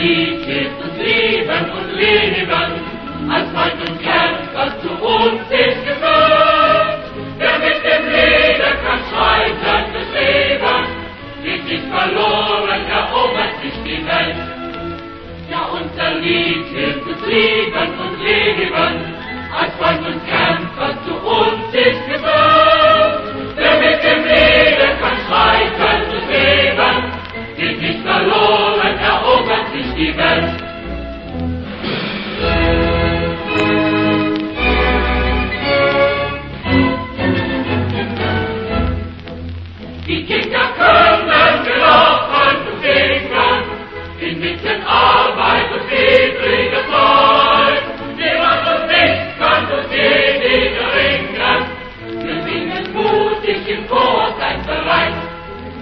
Lied hilft uns leben und leben, als Freund und Kämpfer zu uns ist geführt. Wer mit dem Leben kann schreiten durchs Leben, geht nicht verloren, erobert sich die Welt. Ja, unser Lied hilft uns leben und leben, als Freund und Kämpfer zu uns ist geführt. Wer mit dem Leben kann schreiten durchs Leben, geht nicht verloren, erobert sich die Welt. Die Kinder können gelaufen und singen, inmitten Arbeit und widriger Sorge.